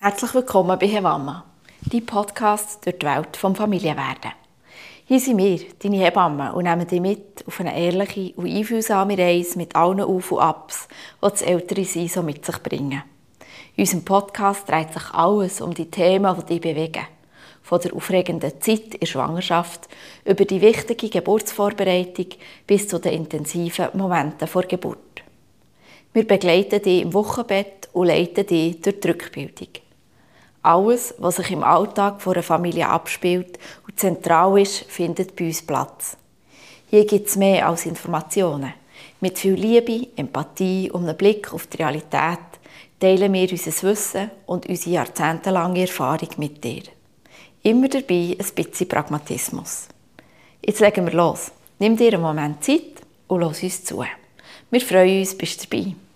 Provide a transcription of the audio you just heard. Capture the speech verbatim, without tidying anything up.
Herzlich willkommen bei Hebamme, dein Podcast durch die Welt des Familienwerden. Hier sind wir, deine Hebammen, und nehmen dich mit auf eine ehrliche und einfühlsame Reise mit allen Auf und Abs, die das Ältere-Sein so mit sich bringen. In unserem Podcast dreht sich alles um die Themen, die dich bewegen. Von der aufregenden Zeit in der Schwangerschaft, über die wichtige Geburtsvorbereitung bis zu den intensiven Momenten vor Geburt. Wir begleiten dich im Wochenbett und leiten dich durch die Rückbildung. Alles, was sich im Alltag einer Familie abspielt und zentral ist, findet bei uns Platz. Hier gibt es mehr als Informationen. Mit viel Liebe, Empathie und einem Blick auf die Realität teilen wir unser Wissen und unsere jahrzehntelange Erfahrung mit dir. Immer dabei ein bisschen Pragmatismus. Jetzt legen wir los. Nimm dir einen Moment Zeit und lass uns zu. Wir freuen uns, bist du dabei.